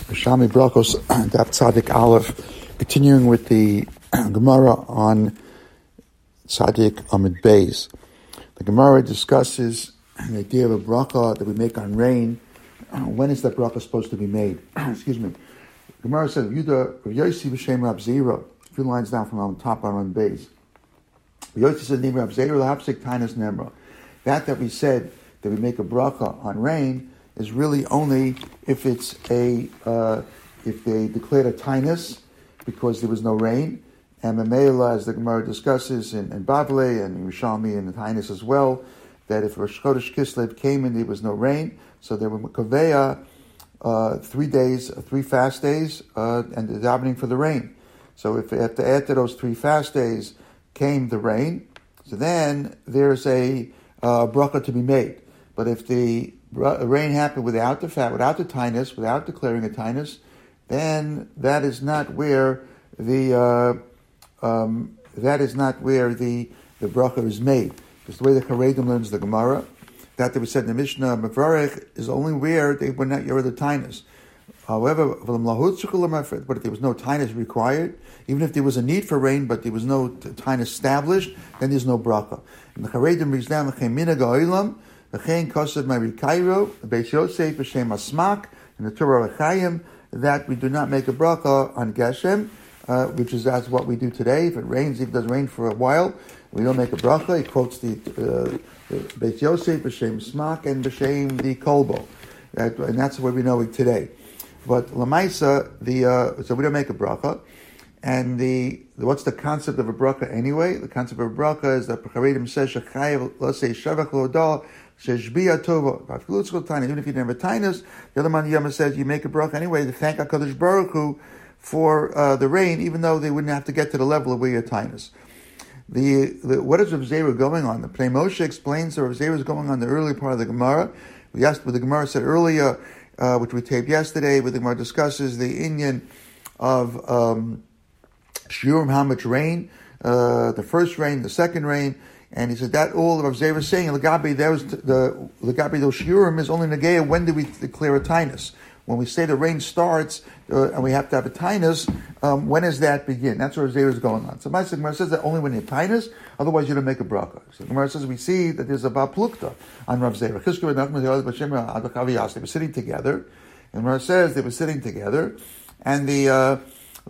Shami Brachos, Daf Tzadik Aleph, continuing with the Gemara on Tzadik Amid Beis. The Gemara discusses the idea of a bracha that we make on rain. When is that bracha supposed to be made? Excuse me. The Gemara says, Yuda Yosi B'Shem Rab Zera, a few lines down from on top on Amid Beis. Yosi said, Nim Rab Zera, L'Hapsik Tainas Nemra. That we said that we make a bracha on rain is really only if it's if they declared a tainus because there was no rain, and Mamela, as the Gemara discusses in Bavle and in Yerushalmi and the tainus as well, that if Rosh Chodesh Kislev came and there was no rain, so there were kaveya 3 days, 3 fast days, and the davening for the rain. So if after those 3 fast days came the rain, so then there's a bracha to be made. But if the rain happened without the tainus, without declaring a tainus, then that is not where the bracha is made. Because the way the Charedim learns the Gemara, that we said in the Mishnah, Mevarech is only where they were not the tainus. However, but if there was no tainus required, even if there was a need for rain, but there was no tainus established, then there's no bracha. And the Charedim brings down the Chen Kosev Marikairo, Beis Yosef B'Shem Asmak, in the Torah Rechayim, that we do not make a bracha on Geshem, which is that's what we do today. If it rains, if it does rain for a while, we don't make a bracha. He quotes the Beis Yosef B'Shem Asmak and B'Shem the Kolbo, and that's what we know it today. But Lamaisa, so we don't make a bracha. And what's the concept of a bracha anyway? The concept of a bracha is that Charedim says Shechayev, let's say Shavach Lodah. Even if you didn't have a tainus, the other man Yama says you make a bracha anyway to thank HaKadosh Baruch Hu for the rain, even though they wouldn't have to get to the level of where your tainus. What is Rav Zera going on? The Pnei Moshe explains that Rav Zera is going on the early part of the Gemara. We asked what the Gemara said earlier, which we taped yesterday, where the Gemara discusses the inyan of shiurim, how much rain, the first rain, the second rain. And he said that all of Rav Zera is saying, Lagabi, those shiurim is only negaya. When do we declare a tainus? When we say the rain starts and we have to have a tainus, when does that begin? That's where Rav Zera is going on. So my Gemara says that only when you tainus, otherwise you don't make a bracha. So the Gemara says we see that there's a Baplukta on Rav Zera. They were sitting together, and Gemara says they were sitting together, and the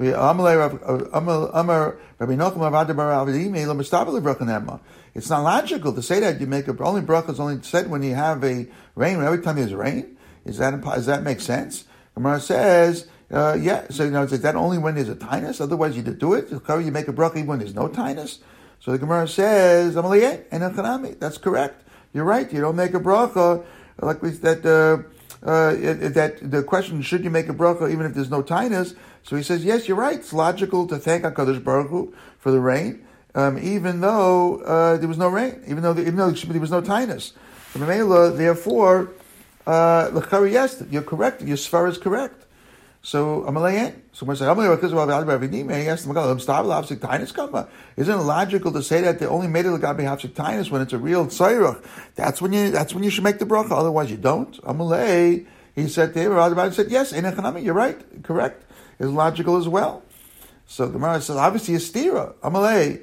it's not logical to say that you make only bracha is only said when you have a rain. Every time there's rain, does that make sense? Gemara says, yeah. So is that only when there's a tainus? Otherwise, you do it. You make a bracha even when there's no tainus. So the Gemara says, that's correct. You're right. You don't make a bracha like we that the question, should you make a bracha even if there's no tainus? So he says, yes, you're right. It's logical to thank HaKadosh Baruch Hu for the rain, even though there was no rain, even though there was no tainus. So therefore, yes, you're correct. Your svara is correct. So Amalayan. So when I say, isn't it logical to say that they only made it lagabi hafsik tainus when it's a real tzairach? That's when you should make the bracha. Otherwise, you don't. Amalei. He said to him, he said, yes, you're right, correct. Is logical as well. So the Gemara says, obviously a stira. Amalei.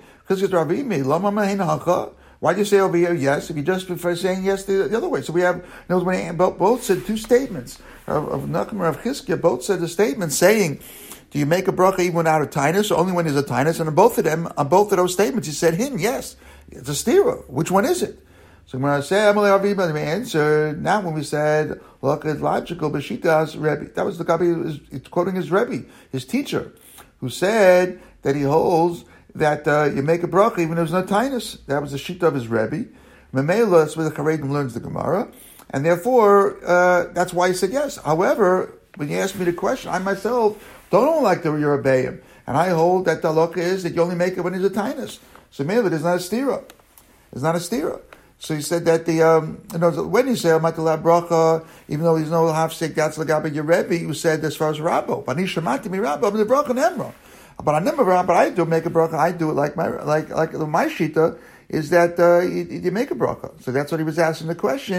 Why do you say over here yes if you just prefer saying yes the other way? So we have, when both said 2 statements of Nachman of Chizkiah, both said the statement saying, do you make a bracha even without a tainus, or only when there's a tainus? And on both of those statements, he said yes. It's a stira. Which one is it? So Gemara said, Amalei answered, now when we said, look, it's logical, B'shita's Rebbe. That was the Gabi, it's quoting his Rebbe, his teacher, who said that he holds that you make a bracha even if there's no tainus. That was the shita of his Rebbe. Memela, that's where the Charedim learns the Gemara. And therefore, that's why he said yes. However, when you ask me the question, I myself don't hold like the Yerubim. And I hold that the halacha is that you only make it when there's a tainus. So maybe there's not a stira. It's not a stira. So he said that when you say Amatala bracha, even though there's no hafsek, that's lagabe your Rebbe, you said as far as Rabbo. But Nishamati mi Rabbo, but the bracha nemra. But I do make a bracha. I do it like my shita is that you make a bracha. So that's what he was asking the question.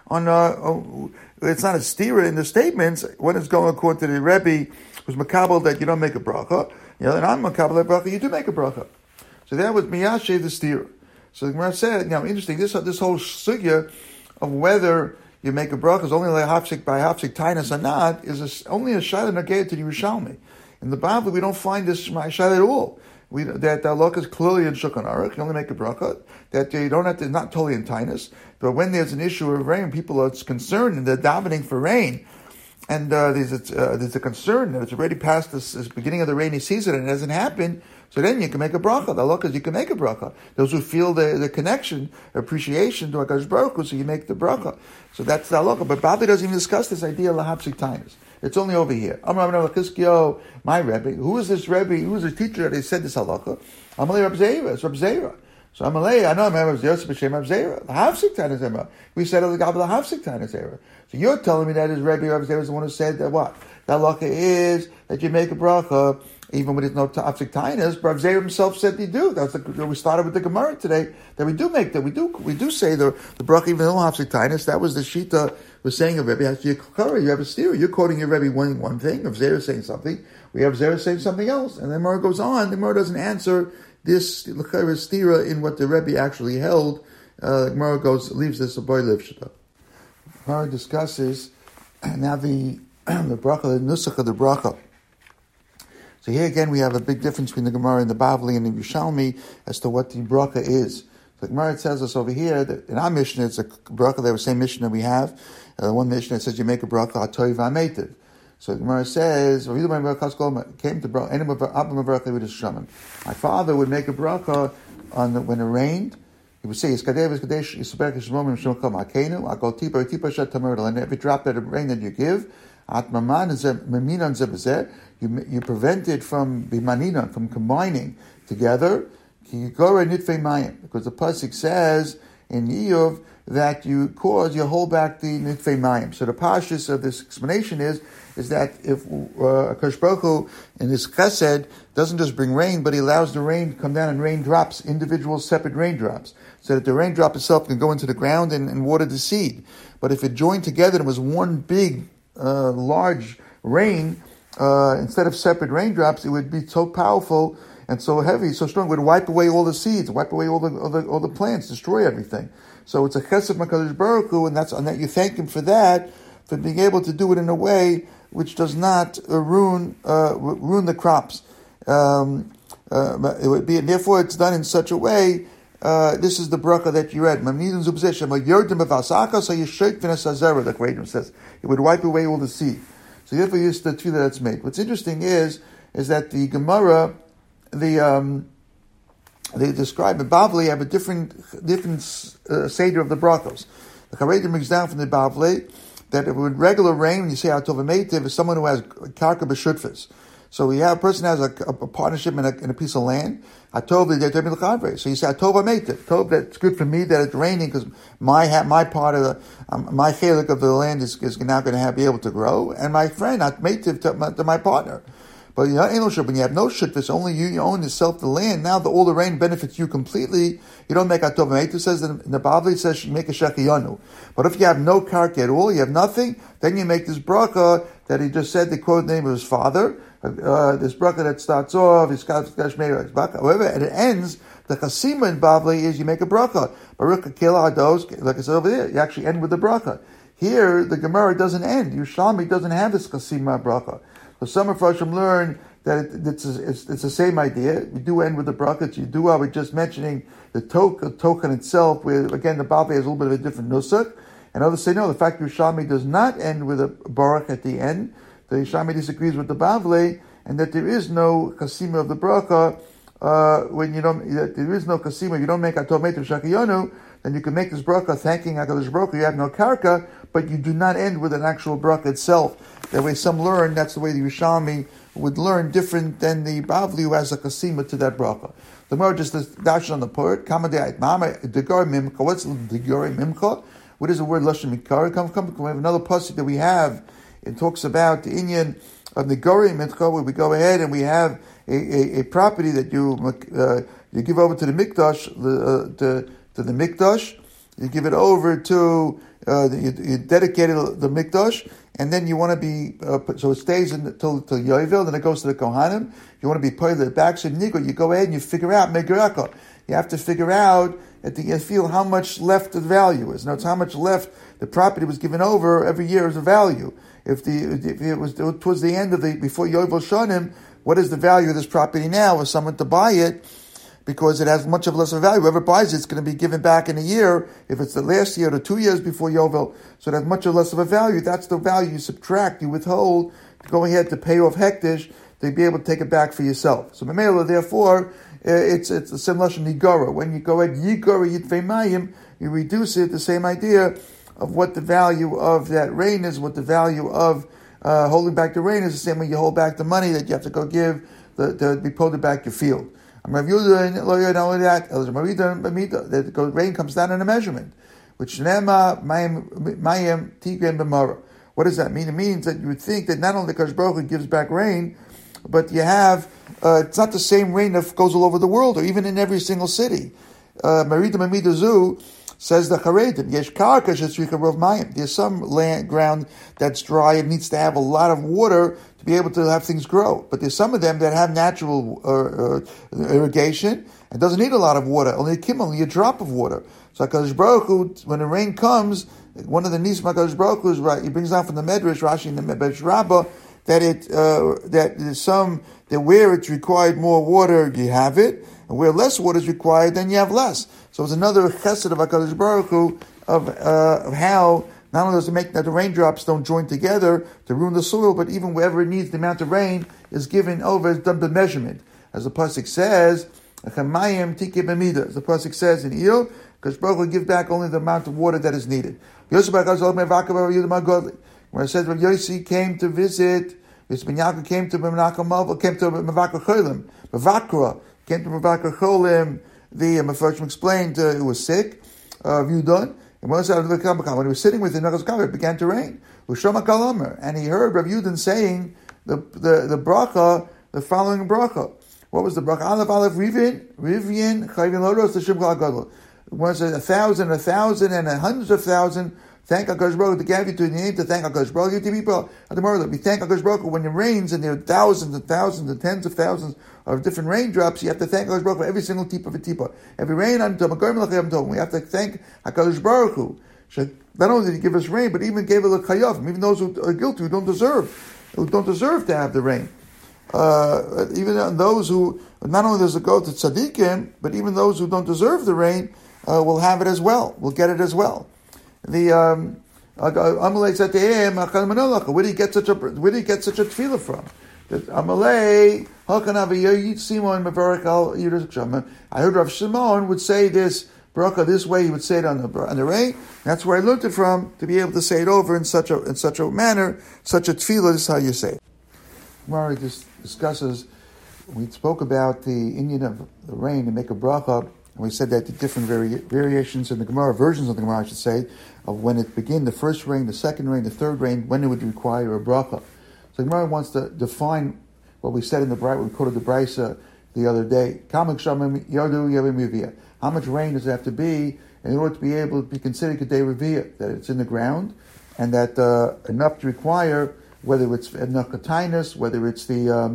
it's not a stira in the statements when it's going according to the Rebbe who's makabel that you don't make a bracha, and I'm makabel that bracha, you do make a bracha. So that was miyashe the stira. So the Gemara said, interesting, this whole sugya of whether you make a bracha is only like hafsik by hafsik tainas or not is only a shayla negayah to the Yerushalmi. In the Bible, we don't find this shayla at all. That the halakha is clearly in Shulchan Aruch, you only make a bracha, that you don't have to, not totally in tainas, but when there's an issue of rain, people are concerned and they're davening for rain, and there's a concern that it's already past this beginning of the rainy season and it hasn't happened, so then you can make a bracha. The halakha is you can make a bracha. Those who feel the connection, appreciation to HaKadosh Baruch Hu, so you make the bracha. So that's the halakha. But Bali doesn't even discuss this idea of lahapsik tainas. It's only over here. My Rebbe. Who is this Rebbe? Who is the teacher that said this halakha? Amalei Reb Zera. It's Reb Zera. So Amalei, I know I'm Reb Zera, B'Shem Reb Zera. The Havsik Tana Zera. We said the Gabel Havsik Tana Zera. So you're telling me that is Rebbe Reb Zera is the one who said that what? The halakha is that you make a bracha even when there's no Havsik Tainas. Reb Zera himself said they do. We started with the Gemara today that we do make that. We do say the bracha even though Havsik Tainas. That was the shita. We're saying a Rebbe has to you have a steer. You're quoting your Rebbe one thing, Rav Zera saying something. We have Zera saying something else, and then Gemara goes on. The Gemara doesn't answer this stira in what the Rebbe actually held. Gemara leaves this a boy livshita. Gemara discusses now the bracha, the nusach of the bracha. So here again we have a big difference between the Gemara and the Bavli and the Yerushalmi as to what the bracha is. The Gemara tells us over here that in our Mishnah it's a bracha. They were the same Mishnah we have. One Mishnah says you make a bracha atoy v'ametiv. So the Gemara says, came to bracha. My father would make a bracha when it rained. He would say, and every drop of rain that you give, you prevent it from combining together. Because the pasuk says in Iyov that you hold back the nitfei mayim. So the pashtus of this explanation is that if HaKadosh Baruch Hu in his chesed doesn't just bring rain, but he allows the rain to come down in raindrops, individual separate raindrops, so that the raindrop itself can go into the ground and water the seed. But if it joined together and was one big, large rain, instead of separate raindrops, it would be so powerful and so heavy, so strong, it would wipe away all the seeds, wipe away all the plants, destroy everything. So it's a chesed HaKadosh Baruch Hu, and that you thank him for that, for being able to do it in a way which does not ruin the crops. It would be, and therefore it's done in such a way. This is the bracha that you read. The Creator says it would wipe away all the seed. So therefore, it's the tefillah that's made. What's interesting is that the Gemara, they describe in Bavli have a different seder of the brachos. The Charedim brings down from the Bavli that with regular rain, when you say Atov Meitiv, is someone who has karka b'shutfis. So we have a person has a partnership in a piece of land. Atov l'chadrei. So you say Atov Meitiv. Tov, that's good for me that it's raining because my part of my chelik of the land is now going to be able to grow, and my friend Meitiv to my partner. But when you have no shutfis, only you own yourself the land. Now all the rain benefits you completely. You don't make atov meitiv. Says in the Bavli, it says you make a shechiyanu. But if you have no karka at all, you have nothing, then you make this bracha that he just said. The quote name of his father. This bracha that starts off however, and it ends. The chasima in Bavli is you make a bracha. Baruch kela ados, like I said over there, you actually end with the bracha. Here the Gemara doesn't end. Yerushalmi doesn't have this chasima bracha. So some of us learn that it's the same idea. We do end with the bracha. You do we're just mentioning the token itself, where again the Bavli has a little bit of a different nusach. And others say no, the fact that Yerushalmi does not end with a baruch at the end. The Yerushalmi disagrees with the Bavli, and that there is no chasima of the bracha when you don't. There is no chasima. You don't make atov meitiv shakiyonu. Then you can make this bracha thanking HaKadosh Baruch Hu. You have no karka, but you do not end with an actual bracha itself. That way some learn, that's the way the Yerushalmi would learn different than the Bavli who has a kasima to that bracha. The Gemara just dash on the part. What's Digori Mimcha? What is the word Lashon Mikar? We have another pasuk that we have. It talks about the inyan of Digori Mimcha, where we go ahead and we have a property that you give over to the Mikdash, to the Mikdash. You give it over to you dedicated the mikdash, and then you want to be so it stays until Yovel, then it goes to the Kohanim. You want to be part of the back so Nigo. You go ahead and you figure out Megaraka. You have to figure out at the feel how much left the value is. Now it's how much left the property was given over every year as a value. If it was towards the end of before Yovel Shanim, what is the value of this property now? For someone to buy it, because it has much of less of a value. Whoever buys it's going to be given back in a year. If it's the last year or 2 years before Yovel, so it has much or less of a value. That's the value you subtract, you withhold to go ahead to pay off hektish to be able to take it back for yourself. So Mamela, therefore, it's a similar to Nigara. When you go ahead Yigara Yitvei Mayim, you reduce it, the same idea of what the value of that rain is, what the value of holding back the rain is, the same way you hold back the money that you have to go give to be pulled back your field. Not only that, the rain comes down in a measurement, which what does that mean? It means that you would think that not only the Kadosh Baruch Hu gives back rain, but you have it's not the same rain that goes all over the world or even in every single city. Marita Mamida Zu says the Charedim, Yesh Karka Shetzrika Rov Mayim. There's some ground that's dry and needs to have a lot of water to be able to have things grow. But there's some of them that have natural irrigation and doesn't need a lot of water, only a drop of water. So HaKadosh Baruch Hu, when the rain comes, one of the Nisim HaKadosh Baruch Hu is right. He brings down from the Medrash, Rashi in the Medrash Rabbah, that that there's some that where it's required more water, you have it, and where less water is required, then you have less. So it's another chesed of HaKadosh Baruch Hu of how not only does it make that the raindrops don't join together to ruin the soil, but even wherever it needs, the amount of rain is given over, is done by measurement. As the pasuk says, as the pasuk says in Iyov, because Baruch Hu give back only the amount of water that is needed. Where it says when Yossi came to visit, Ben Yaakov came to Mevakra Cholim, Mevakra came to Mevakra Cholim. The Mefarshim explained he was sick, Yudon, and when he was sitting with him, it began to rain. And he heard Rav Yudin saying the bracha, the following bracha. What was the bracha? Aleph Aleph Rivin Chayvin Lodos L'Shem Kol HaGadol. When it says 1,000, 1,000, and hundreds of thousands, thank HaKadosh Baruch Hu to give you to the name to thank HaKadosh Baruch Hu to people. At the moment, we thank HaKadosh Baruch Hu when it rains and there are thousands and thousands and tens of thousands of different raindrops. You have to thank HaKadosh Baruch Hu for every single tip of a tipa. Every rain, we have to thank HaKadosh Baruch Hu. Not only did He give us rain, but even gave it a chayavim, even those who are guilty, who don't deserve to have the rain. Even those who, not only does it go to tzaddikim, but even those who don't deserve the rain will have it as well, will get it as well. The Amalei said to him, where did he get such a tefillah from? That Amalei, I heard Rav Shimon would say this bracha this way. He would say it on the rain. That's where I learned it from, to be able to say it over in such a manner, such a tefillah. This is how you say it. Gemara discusses. We spoke about the Indian of the rain to make a bracha. And we said that the different variations in the Gemara, versions of the Gemara, I should say, of when it began, the first rain, the second rain, the third rain, when it would require a bracha. So the Gemara wants to define what we said in the we quoted the Brisa the other day. How much rain does it have to be in order to be able to be considered Kedei Reviyah, that it's in the ground, and that enough to require, whether it's enough Katainus, whether it's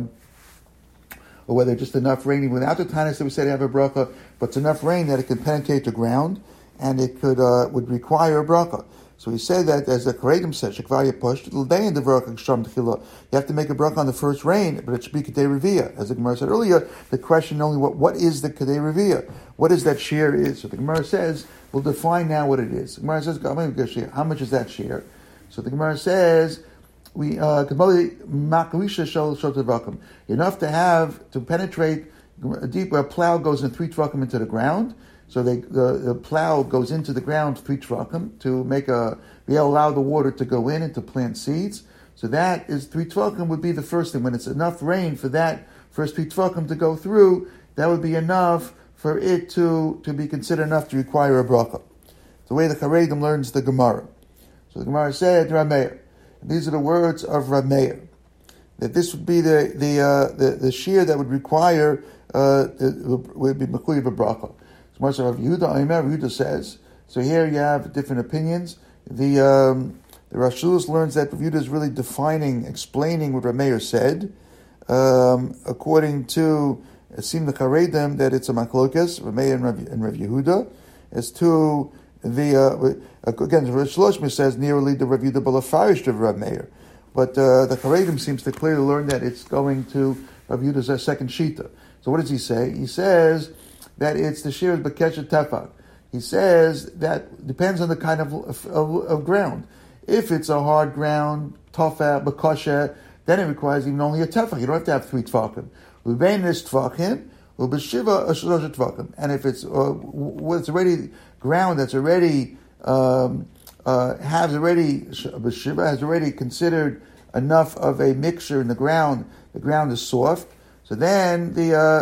or whether just enough raining without the tainus that we said to have a bracha, but it's enough rain that it can penetrate the ground, and it would require a bracha. So he said that, as the Charedim said, Shekvar Yepush, it'll day in the bracha Sham Tchila. You have to make a bracha on the first rain, but it should be Kedei Reviyah. As the Gemara said earlier, the question only what is the Kedei Reviyah? What is that share is? So the Gemara says, we'll define now what it is. The Gemara says, how much is that share? So the Gemara says, enough to have to penetrate deep where a plow goes in 3 tvakim into the ground. So the plow goes into the ground 3 tvakim to allow the water to go in and to plant seeds. So that is 3 tvakim would be the first thing. When it's enough rain for that first 3 tvakim to go through, that would be enough for it to be considered enough to require a bracha. The way the Charedim learns the Gemara. So the Gemara said, Rameir. These are the words of Rav Meir, that this would be the shear that would require would be mechuyev a bracha. So Rav Yehuda says. So here you have different opinions. the Rosh Hashanah learns that Rav Yehuda is really explaining what Rav Meir said. According to it seemed the Charedim that it's a machlokas, Rav Meir and Rav Yehuda, as to the again Rosh Hashanah says nearly the Rav Yehuda balafarish of Rav Meir, but the Charedim seems to clearly learn that it's going to Rav Yehuda's second shita. So what does he say? He says that it's the shear b'keshet tefach. He says that depends on the kind of ground. If it's a hard ground, tofa, bakosha, then it requires even only a tefach. You don't have to have 3 tefachim. Ubein is tefachim, ubeshiva a shlosh tefachim. And if it's what's already ground that's already has already considered enough of a mixture in the ground is soft. So then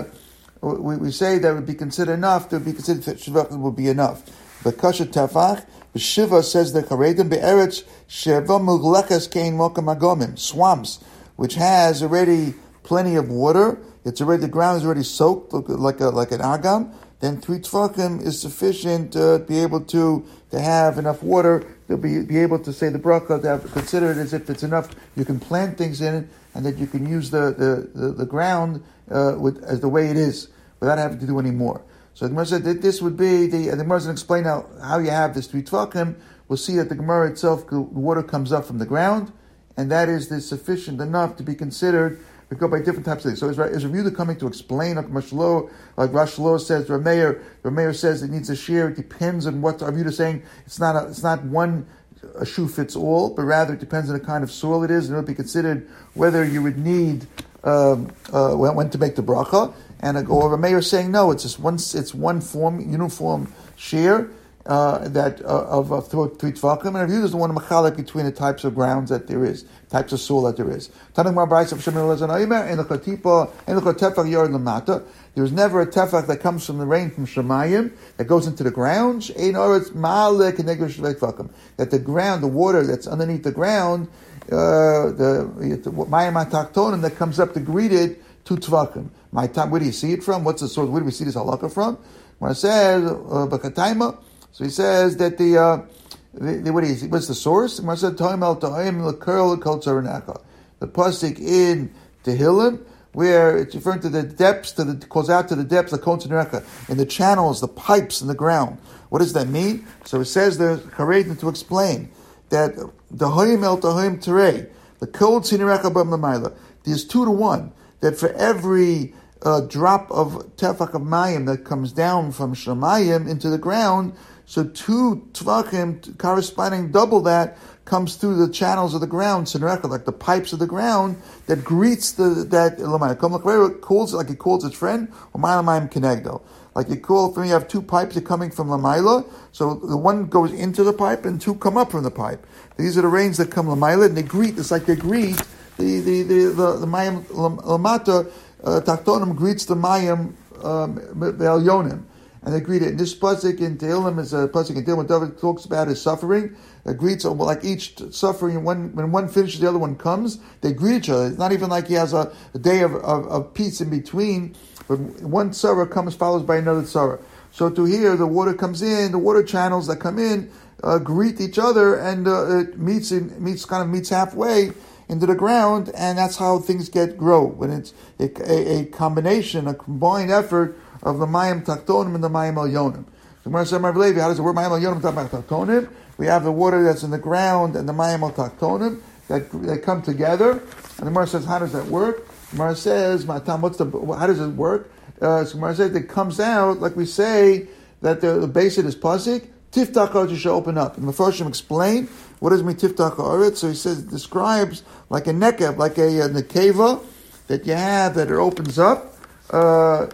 we say that would be considered enough. That would be considered that shivachim would be enough. But kasha tefach, Shiva says the Charedim be'eretz sheva mugleches kein mokam agomim, swamps, which has already plenty of water. It's already the ground is already soaked like an agam. Then 3 tefachim is sufficient to be able to have enough water to be able to say the bracha, to have consider it as if it's enough. You can plant things in it, and that you can use the ground as the way it is without having to do any more. So the Gemara said that this would be the Gemara is going to explain how you have this 3 tefachim. We'll see that the Gemara itself, the water comes up from the ground, and that is sufficient enough to be considered. We go by different types of things. So is Rav Yehuda coming to explain like Rosh Hashanah says, Rav Meir says it needs a shear. It depends on what Rav Yehuda is saying. It's not one shoe fits all, but rather it depends on the kind of soil it is, and it will be considered whether you would need when to make the bracha. And or Rav Meir is saying no, it's one uniform shear that of 3 tefachim. And Rav Yehuda is the one machalek between the types of grounds that there is, types of soil that there is. There is never a tefach that comes from the rain from Shemayim that goes into the ground. That the ground, the water that's underneath the ground, the mayim atachtonim that comes up to greet it, 2 tefachim. Where do you see it from? What's the source? Where do we see this halakha from? When it says bakataima, so he says that what's the source? When it says the pasuk in Tehillim, where it's referring to the depths, calls out to the depths, the kol tznerecha, in the channels, the pipes in the ground. What does that mean? So it says the Charedim to explain that the hoyim el tahoyim terei, the kol tznerecha b'm l'mayla, there's 2 to 1. That for every drop of tefach of mayim that comes down from Shemayim into the ground, so 2 tefachim corresponding double that comes through the channels of the ground, like the pipes of the ground that greets that calls like he calls his friend, or mayim kenegdo. Like you call you have 2 pipes that are coming from Lamaila, so the one goes into the pipe and 2 come up from the pipe. These are the rains that come Lamaila, and they greet. It's like they greet the mayim lamata tachtonim greets the mayim ve'elyonim, and they greet it. And this pasuk in Tehillim is a pasuk in Tehillim when David talks about his suffering. Greets like each suffering. When one finishes, the other one comes. They greet each other. It's not even like he has a day of peace in between. But one tzara comes followed by another tzara. So to here, the water comes in. The water channels that come in greet each other, and it meets halfway into the ground, and that's how things grow. When it's a combination, a combined effort of the mayim taktonim and the mayim elyonim. So Gemara said, how does the word mayim elyonim talk about taktonim? We have the water that's in the ground and the mayim taktonim that come together. And the Gemara says, how does that work? The Gemara says, how does it work? So the Gemara says, it comes out like we say that the base of this pasuk. Tiftach ha'aretz should open up. And the Mefarshim explain what does mean tiftach ha'aretz. So he says it describes like a nekev, like a nekeva that you have that it opens up. Right?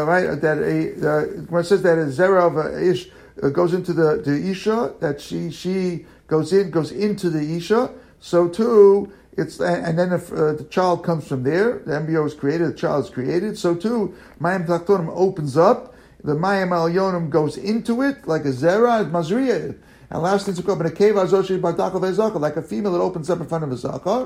That when it says that a zera of a ish goes into the isha, that she goes into the isha. So too, and then if the child comes from there, the embryo is created, the child is created. So too, mayim taktonim opens up. The mayim elyonim goes into it like a zera, mazriya, and last thing to come in a cave like a female that opens up in front of a zakar,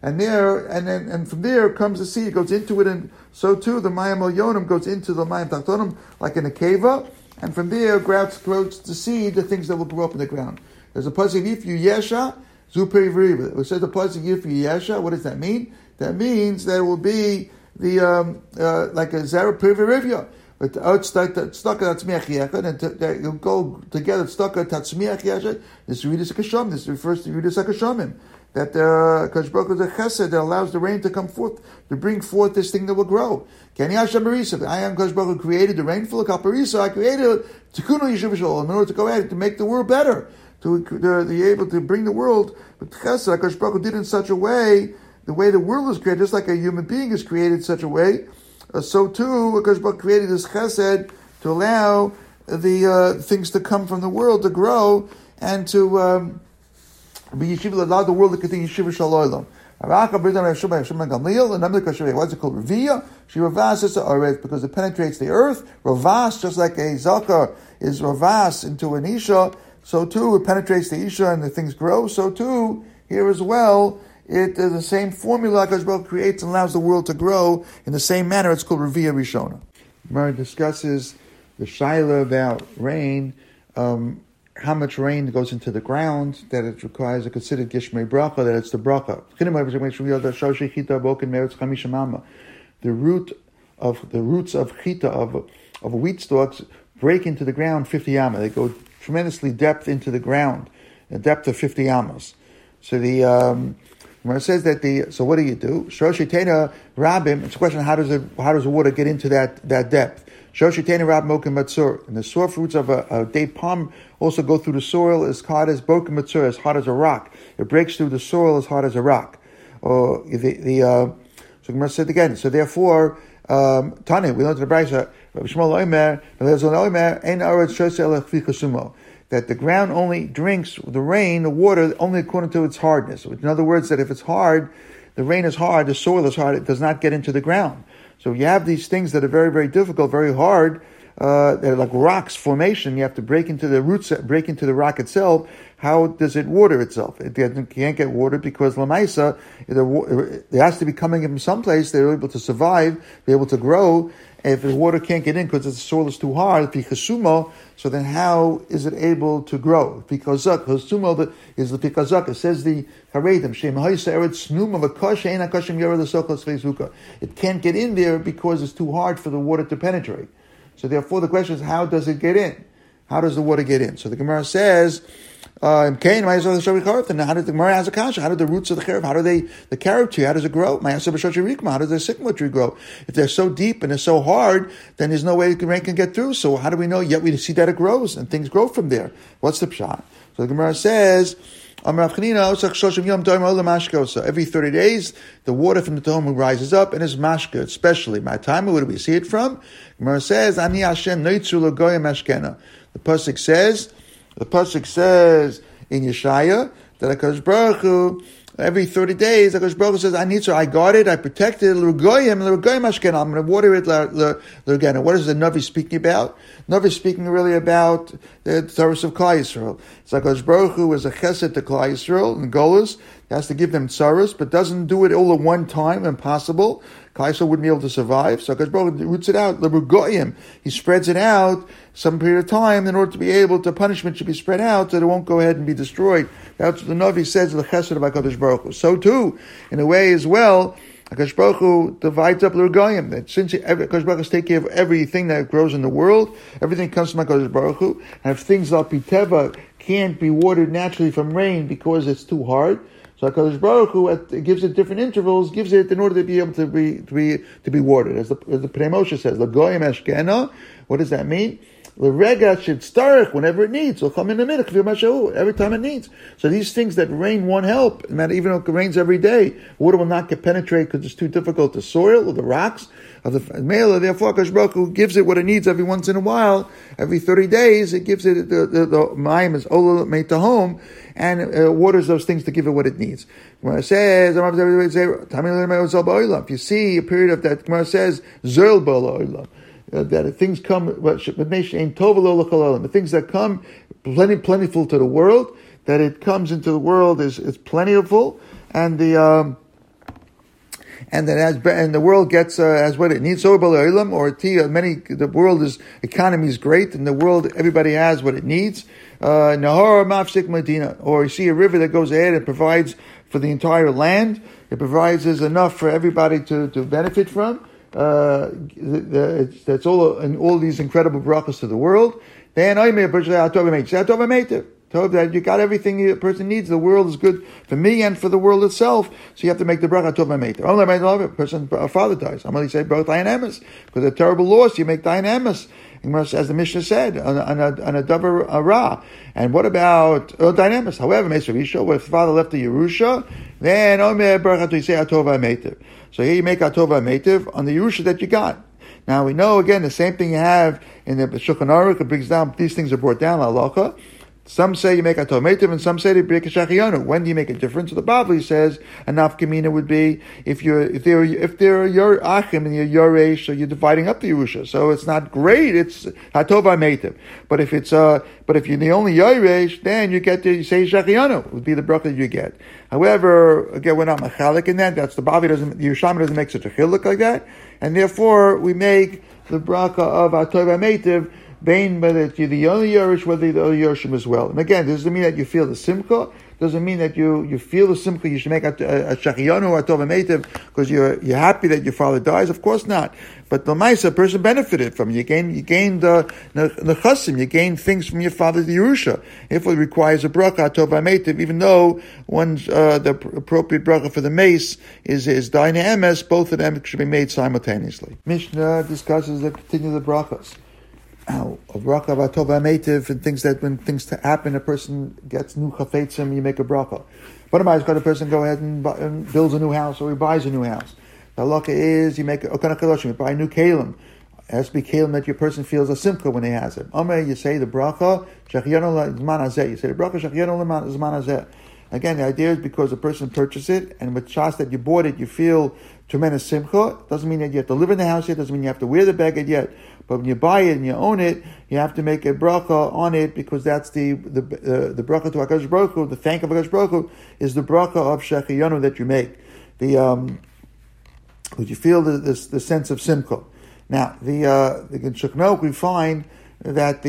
and from there comes the seed, goes into it, and so too the mayim elyonim goes into the mayim taktonim like in a cave, and from there grows the seed, the things that will grow up in the ground. There's a pasuk Yifyu Yesha, Zu Peri V'Riva. It says the pasuk Yifyu Yesha. What does that mean? That means there will be the like a Zera Peri V'Riva. But tzedakah tatzmiach yechad, and you'll go together. Tzedakah tatzmiach yechad. This is Yudis HaKasham. This refers to Yudis HaKashamim. That Kadosh Baruch Hu is a chesed that allows the rain to come forth, to bring forth this thing that will grow. Kani Hashem Marisa. I am Kadosh Baruch Hu created the rainfall of Kaparisa. I created Tikkunu Yishuv Shalom in order to go ahead to make the world better, to be able to bring the world. But chesed, Kadosh Baruch Hu did in such a way, the way the world is created, just like a human being is created in such a way. So too, Kadosh Baruch Hu created this chesed to allow the things to come from the world to grow and to be yeshiva, allow the world to continue yeshiva shalom. What's it called? Revia. She ravas is the because it penetrates the earth. Ravas, just like a zakar is ravas into an isha, so too it penetrates the isha and the things grow. So too here as well. It is the same formula Kadosh Baruch Hu creates and allows the world to grow in the same manner. It's called Revia Rishona. Gemara discusses the shaila about rain, how much rain goes into the ground, that it requires a considered gishmei bracha, that it's the bracha. The roots of chita of wheat stalks break into the ground 50 amma. They go tremendously depth into the ground, a depth of 50 ammas. So the Gemara says that so what do you do? Shoshitena rabim. It's a question: how does the water get into that depth? Shoshitena rab mokim matzur. And the soft roots of a date palm also go through the soil as hard as bokim matzur, as hard as a rock. It breaks through the soil as hard as a rock. So Gemara said again. So therefore, Tani, we learned in the Brayso, Rabbi Shmuel Omer, ein aretz shosei elech kfi chasumo. That the ground only drinks the rain, the water, only according to its hardness. In other words, that if it's hard, the rain is hard, the soil is hard, it does not get into the ground. So you have these things that are very, very difficult, very hard, they're like rocks formation. You have to break into the roots, break into the rock itself. How does it water itself? It can't get watered because Lamaisa, it has to be coming from someplace. They're able to survive, be able to grow. If the water can't get in because the soil is too hard, so then how is it able to grow? Pikazak, Hasumo is the Pikazak. It says the Haredim, Shem Haisa Eretz Snuma Vakash Ein Akashim Yara the Sokos Fezuka. It can't get in there because it's too hard for the water to penetrate. So therefore the question is, how does it get in? How does the water get in? So the Gemara says, how did the Gemara has a kasha? How do the roots of the carob, how do the carob tree, how does it grow? How does the sycamore tree grow? If they're so deep and they're so hard, then there's no way the rain can get through. So how do we know? Yet we see that it grows and things grow from there. What's the pshat? So the Gemara says, so every 30 days, the water from the Tehom rises up and is mashka, especially. My time, where do we see it from? Gemara says, Ani Hashem noitzru l'goyim mashkena. The pasuk says in Yeshaya that HaKadosh Baruch Hu, every 30 days, HaKadosh Baruch Hu says, I guard it, I protect it, l'goyim mashkena. I'm going to water it l'goyim. What is the Navi speaking about? Navi is speaking really about the Torah of Klal Yisrael. It's like HaKadosh Baruch Hu is a chesed to Klal Yisrael and Golus. He has to give them tzaras, but doesn't do it all at one time, impossible. Klal Yisrael wouldn't be able to survive. So HaKadosh Baruch Hu roots it out, l'goyim. He spreads it out some period of time in order to be able to, punishment should be spread out so that it won't go ahead and be destroyed. That's what the Navi says, the chesed of HaKadosh Baruch Hu. So too, in a way as well, HaKadosh Baruch Hu divides up l'goyim, that since HaKadosh Baruch Hu has taken care of everything that grows in the world, everything comes from HaKadosh Baruch Hu, and if things like piteva can't be watered naturally from rain because it's too hard, so HaKadosh Baruch Hu gives it different intervals, gives it in order to be able to be watered. As the Pnei Moshe says, l'goyim eshkena. What does that mean? L'rega should starich whenever it needs. It'll come in a minute, every time it needs. So these things that rain won't help, even though it rains every day, water will not penetrate because it's too difficult. The soil or the rocks of the mela. Therefore, HaKadosh Baruch Hu gives it what it needs every once in a while. Every 30 days, it gives it the mayim is ola made to home, and waters those things to give it what it needs. Gemara says, if you see a period of that, Gemara says, Zerl ba'olam. That things come, the things that come plentiful to the world, that it comes into the world is plentiful, and and the world gets as what it needs. So or the world economy is great, and the world everybody has what it needs. Nahor mafsik medina, or you see a river that goes ahead and provides for the entire land. It provides us enough for everybody to benefit from. That's all these incredible brachas to the world. Then that you got everything a person needs. The world is good for me and for the world itself. So you have to make the bracha tov v'meiter. A father dies. I'm only say both dayan emes because a terrible loss. You make dayan emes, as the Mishnah said, on a davar ra. And what about dayan emes? However, if the father left the Yerusha, then omer bracha to say tov v'meiter. So here you make tov v'meiter on the Yerusha that you got. Now we know again the same thing you have in the Shulchan Aruch. It brings down these things are brought down halacha. Some say you make a tomativ, and some say they break a shachiyanu. When do you make a difference? So the Bavli says a nafkamina would be if they're your achim and your yoresh, so you're dividing up the Yerusha. So it's not great. It's hatova metiv. But if you're the only yoresh, then you say shachiyanu would be the bracha you get. However, again, we're not machalik in that. That's the Bavli the Yerushalmi doesn't make such a chiluk like that, and therefore we make the bracha of hatova metiv. Whether you're the only Yerush, whether you're the other Yerushim as well. And again, this doesn't mean that you feel the simcha. Doesn't mean that you feel the simcha. You should make a shachiyanu or a tov v'metiv because you're happy that your father dies. Of course not. But the ma'isa, a person benefited from it. You gained the chasim. You gained things from your father's Yerusha. Therefore, it requires a bracha tov v'metiv, even though one's the appropriate bracha for the mace is dayan emes. Both of them should be made simultaneously. Mishnah discusses continue the brachas. A bracha of atov v'metiv and things that when things happen, a person gets new chafetzim, you make a bracha. But a person go ahead and builds a new house or he buys a new house. The halacha is you make a kanachadoshim, you buy a new kalim. It has to be kalim that your person feels a simcha when he has it. You say the bracha shachiyanu l'zman hazeh. You say the bracha shachiyanu l'zman hazeh. Again, the idea is because the person purchased it, and with shas that you bought it, you feel tremendous simcha. Doesn't mean that you have to live in the house yet. Doesn't mean you have to wear the beged yet. But when you buy it and you own it, you have to make a bracha on it because that's the bracha to HaKadosh Baruch Hu. The thank of HaKadosh Baruch Hu is the bracha of shechiyanu that you make. Because you feel the sense of simcha. Now, the Shulchan we find that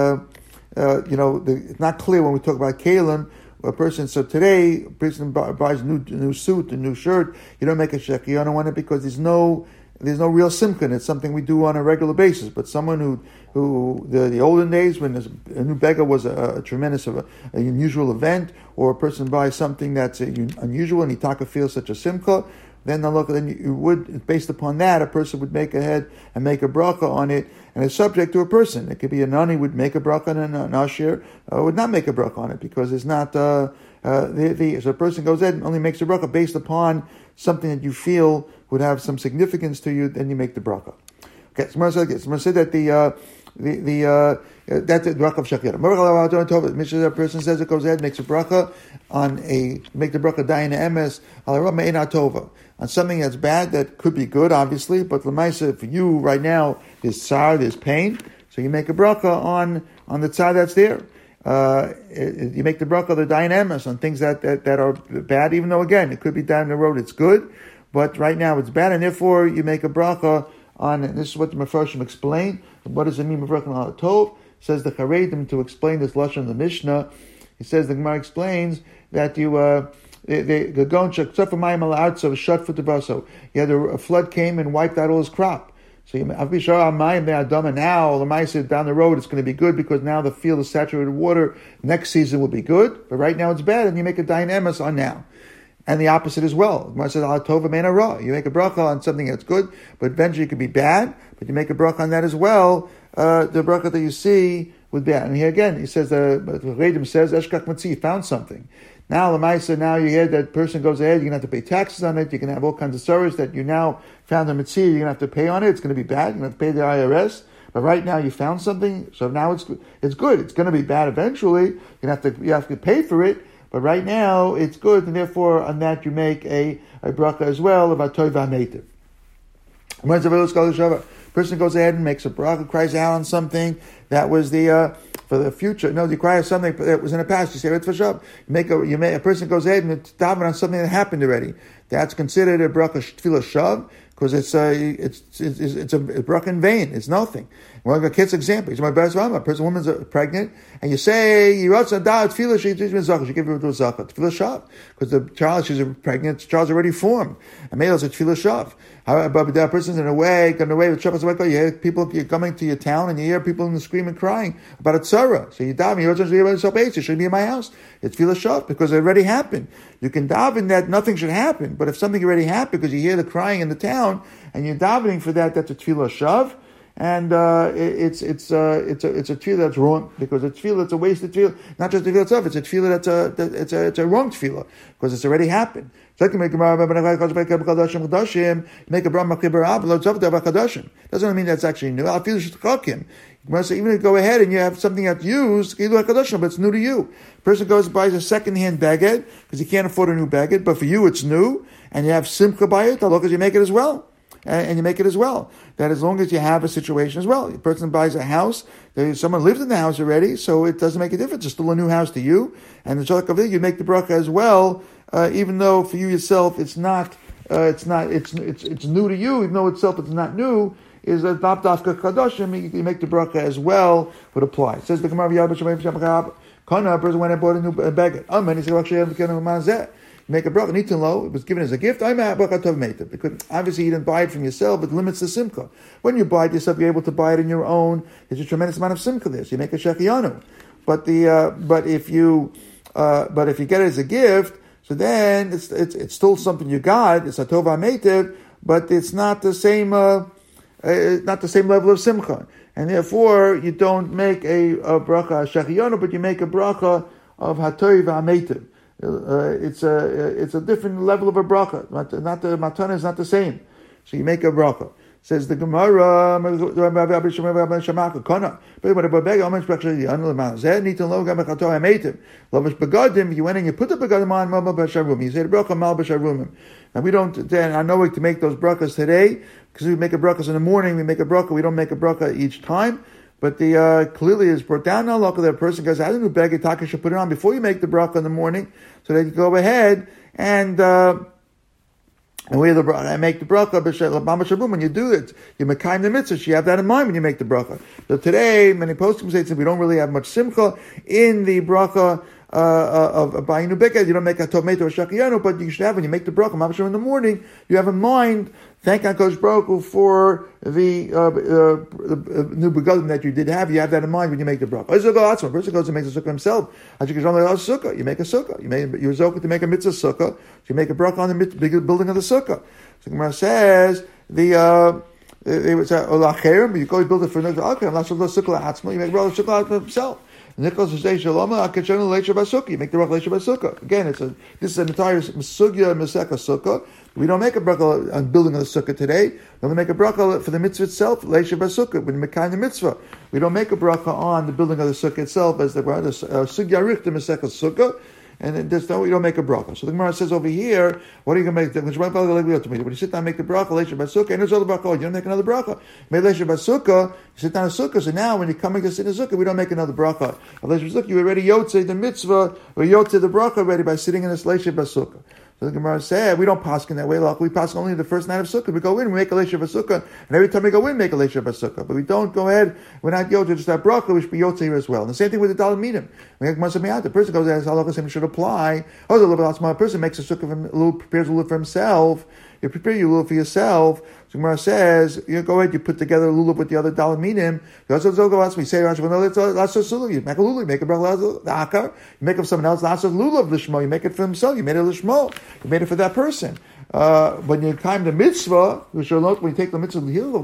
it's not clear when we talk about kalim. So today, a person buys a new suit, a new shirt. You don't make a shechiyanu on it because there's no real simcha. It's something we do on a regular basis. But someone who the olden days when a new beggar was a tremendous, an unusual event, or a person buys something that's unusual and he taka feels such a simcha, then you would, based upon that, a person would make ahead and make a bracha on it, and it's subject to a person. It could be a nani would make a bracha and an ashir would not make a bracha on it because it's not. So a person goes ahead and only makes a bracha based upon something that you feel would have some significance to you, then you make the bracha. Okay, Someone said that that's the bracha of shachiyanu. Mishnah, a person says it goes ahead, makes a bracha make the bracha dayan emes on something that's bad that could be good, obviously, but l'maisa for you right now there's tsar, there's pain, so you make a bracha on the tsar that's there. You make the bracha of the dayan emes on things that are bad, even though again it could be down the road it's good, but right now it's bad, and therefore you make a bracha on. And this is what the Mefarshim explain. What does it mean? Bracha al tov says the Charedim to explain this lashon of the Mishnah. He says the Gemara explains that you the gon shaktzaf mayim al artzav shut for tevaso. He had a flood came and wiped out all his crop. So avishar mayim be'adama now the ma'aseh down the road it's going to be good because now the field is saturated with water. Next season will be good, but right now it's bad, and you make a dayan emes on now. And the opposite as well. Gemara says al tova meina ra. You make a bracha on something that's good, but eventually it could be bad. But you make a bracha on that as well. The bracha that you see would be bad. And here again, he says the Redim says eshkach matzi found something. Now l'maisa, now you hear that person goes ahead. You're gonna have to pay taxes on it. You can have all kinds of service that you now found a matzi. You're gonna have to pay on it. It's gonna be bad. You're gonna have to pay the IRS. But right now you found something, so now it's good. It's gonna be bad eventually. You have to pay for it. But right now, it's good, and therefore, on that, you make a bracha as well of atov v'metiv. Person goes ahead and makes a bracha, cries out on something that was the for the future. No, you cry out something that was in the past. You say Ritva Shav. A person goes ahead and daven on something that happened already. That's considered a bracha tefillah shav because it's a bracha in vain. It's nothing. Well, like a kid's example. It's my best one. A woman's pregnant, and you say you also da tefillah she give her to a zakat tefillah shav because the child she's pregnant. The child's already formed. And maybe it's a tefillah shav. But that person's gone away with Shabbos. You hear people, you're coming to your town and you hear people in the screaming crying about a tzara. So you daven, you shouldn't be in my house. It's tefillah shav because it already happened. You can daven that nothing should happen, but if something already happened because you hear the crying in the town and you're davening for that, that's a tefillah shav. And it's a tefillah that's wrong because it's tefillah that's a wasted tefillah. Not just tefillah itself, it's a tefillah it's a wrong tefillah because it's already happened. Second, make a bracha doesn't mean that's actually new. Even if you go ahead and you have something that's used, but it's new to you. Person goes and buys a second-hand baguette because he can't afford a new baguette, but for you it's new, and you have simcha by it, because you make it as well. And you make it as well. That as long as you have a situation as well. A person buys a house, someone lives in the house already, so it doesn't make a difference. It's still a new house to you. And the Shalach Avil, you make the bracha as well, even though for you yourself it's new to you, even though itself it's not new, is a dafka kadoshim, you make the bracha as well, would apply. It says the Gemara, a person went and bought a new baguette. He said, actually, make a bracha. Nitin lo, it was given as a gift. Because obviously you didn't buy it from yourself, but it limits the simcha. When you buy it yourself, you're able to buy it on your own. There's a tremendous amount of simcha there. So you make a shechianu. But if you get it as a gift, so then it's still something you got. It's a tova meitiv, but it's not the same level of simcha. And therefore you don't make a bracha shechianu, but you make a bracha of hatov meitiv. It's a different level of a bracha. Not the matana is not the same. So you make a bracha. Says the Gemara, you went and you put the begadim on, you say the bracha mal b'sharumim. And we don't, then I know we to make those brachas today, because we make a brachas in the morning, we make a bracha, we don't make a bracha each time. But the clearly is brought down now that a person goes, I don't know, beg taka should put it on before you make the bracha in the morning, so that you go ahead and make the bracha. When you do it, you mekayim the mitzvah. So you have that in mind when you make the bracha. So today, many poskim say we don't really have much simcha in the bracha of buying new beked. You don't make a tomato or shakiyanu, but you should have when you make the bracha mamash in the morning. You have in mind. Thank HaKadosh Baruch Hu for the new begadim that you did have. You have that in mind when you make the bracha. A person goes and makes a sukkah himself. You make a sukkah. You're zoka to make a mitzvah sukkah. So you make a bracha on the building of the sukkah. So Gemara says They would say, you go build it for another sukkah. You make bracha sukkah himself. You make the bracha leisha basukah. Again, this is an entire sugya meseka sukkah. We don't make a bracha on building of the sukkah today. We only make a bracha for the mitzvah itself, leisha basukah, when we make the mitzvah. We don't make a bracha on the building of the sukkah itself, as the sugya richt meseka sukkah. And we don't make a bracha. So the Gemara says over here, what are you going to make? When you sit down and make the bracha, leisha basukah, and there's all the bracha, you don't make another bracha. Make leisha basukah, you sit down in a sukkah, so now when you're coming to sit in a sukkah, we don't make another bracha. Of leisha basukah, you already yotze the mitzvah, or yotze the bracha already by sitting in this leisha basukah. So the Gemara said, we don't paskin that way. Like we paskin only the first night of sukkah. We go in, we make a leisha basukah, and every time we go in, make a leisha basukah. But we don't go ahead. We're not yotze just that bracha. We should be yotze here as well. And the same thing with the dalam minim. The person goes as halacha same should apply. Oh, the little small person makes a sukkah, prepares a lulav for himself. You prepare your lulav for yourself. So Gemara says, you go ahead, you put together a lulav with the other dalam minim. You say, you make a lulav, you make a bracha, you make up someone else, lulav lishmo, you make it for himself, you made it lishmo, you made it for that person. When you time the mitzvah, when you take the mitzvah,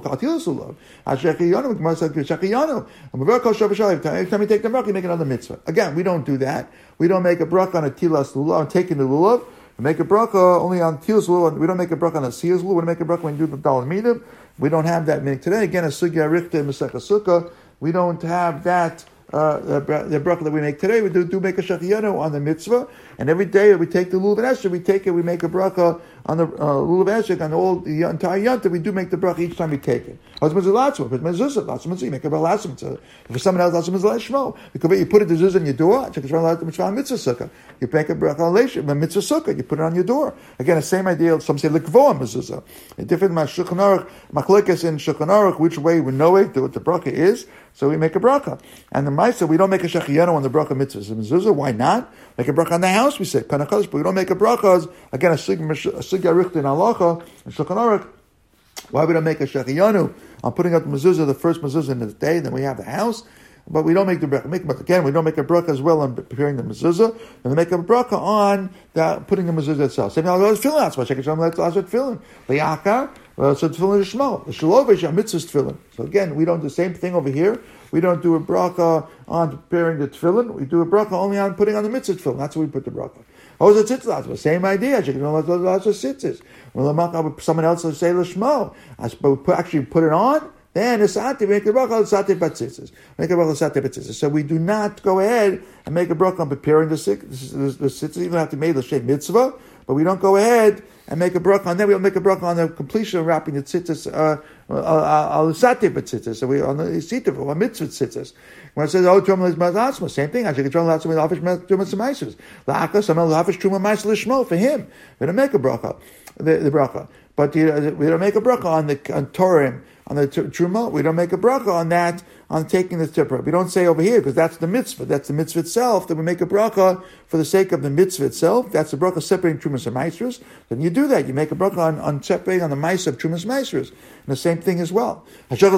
every time you take the bracha, you make another mitzvah. Again, we don't do that. We don't make a bracha on a tilas lulav, on taking the lulav. We make a bracha only on tilas lulav. We don't make a bracha on a siyas lulav. We don't make a bracha when you do the dalam minim. We don't have that meaning today. Again, a sugya richte meseka sukkah. We don't have that. The bracha that we make today, we do make a shachiyanu on the mitzvah, and every day we take the lulav and esher, we make a bracha on the lulav eshek, on all the entire yontif, we do make the bracha each time we take it. Husband's a latzma, but mezuzah, latzma, you make a bracha latzma. For someone else, latzma is leshmo. You put it the zuzah on your door. Mitzvah sukkah. You make a bracha mitzvah sukkah. You put it on your door. Again, the same idea. Some say likvoa mezuzah. A different Shulchan Aruch, machlekes in Shulchan Aruch, which way we know it, what the bracha is. So we make a bracha. And the Maisa, we don't make a shechiyanu on the bracha mitzvah. Mezuzah, why not? Make a bracha on the house, we say, kanachos, but we don't make a bracha. Again, a sigya richt in halacha, in Shulchan Aruch. Why we don't make a shechiyanu on putting up the mezuzah, the first mezuzah in the day, then we have the house. But we don't make the bracha. Again, we don't make a bracha as well on preparing the mezuzah, and we make a bracha on putting the mezuzah itself. Same thing, I'll go tefillin. That's why Sheikh Shalom lets us tefillin. Le'akar, so tefillin is shmo. The shalovish are mitzvahs tefillin. So again, we don't do the same thing over here. We don't do a bracha on preparing the tefillin. We do a bracha only on putting on the mitzvah tefillin. That's where we put the bracha. Oh, it's a tzitzit. Same idea. Sheikh Shalom lets us tzitzis. Well, someone else will say l'shmo. But we actually put it on. Then esati make a bracha esati batzitzis. Make a bracha esati batzitzis. So we do not go ahead and make a bracha on preparing the tzitzis. You don't have to make the shem mitzvah, but we don't go ahead and make a bracha on. Then we'll make a bracha on the completion of wrapping the tzitzis al esati batzitzis. So we on the sitav or mitzvah tzitzis. When it says oh truma l'matzma, same thing. I should control lots of lafish truma s'maisus. La'akas some lafish truma ma'is l'shmo for him. We don't make a bracha the bracha, but we don't make a bracha on Torim. On the truma, we don't make a bracha on that, on taking the tipper. We don't say over here, because that's the mitzvah. That's the mitzvah itself, that we make a bracha for the sake of the mitzvah itself. That's the bracha separating trumas and maestros. Then you do that. You make a bracha on separating on the mice of trumas and maestros. And the same thing as well. You make a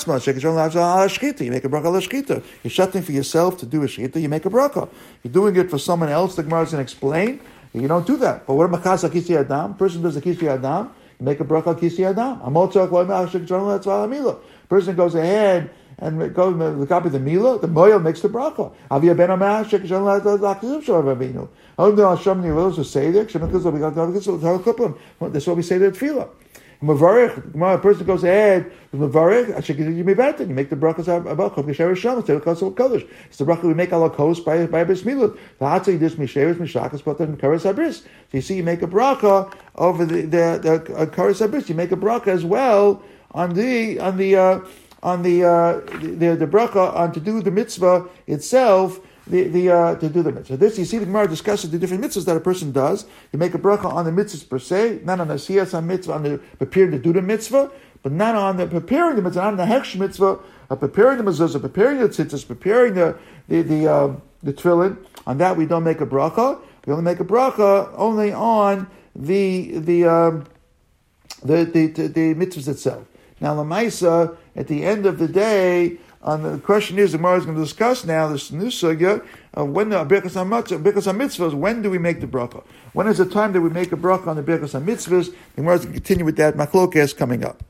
bracha al shchita. You're shutting for yourself to do a shchita, you make a bracha. You're doing it for someone else, the Gemara is going to explain. You don't do that. But what a machas akisi adam, person does a kisi adam, you make a bracha kisi adam. Person goes ahead and goes to copy the mila, the moya makes the bracha. That's what we say to tefillah. A person goes ahead, you make the brachas about kodesh. It's the bracha we make ala kos by bismilut. So you see, you make a bracha over the kares habris. You make a bracha as well on the bracha on to do the mitzvah itself. To do the mitzvah. This, you see, the Gemara discusses the different mitzvahs that a person does. You make a bracha on the mitzvahs per se, not on the siyas mitzvah, on the preparing to do the mitzvah, but not on the preparing the mitzvah, not on the heksh mitzvah, preparing the mezuzah, preparing the tzitzis, preparing the tefillin. On that, we don't make a bracha. We only make a bracha only on the mitzvahs itself. Now, Lamaisa, at the end of the day, the question is, the Gemara is going to discuss now this new sugya of when the birkas mitzvahs. When do we make the bracha? When is the time that we make a bracha on the birkas mitzvahs? The Gemara is going to continue with that machlokes coming up.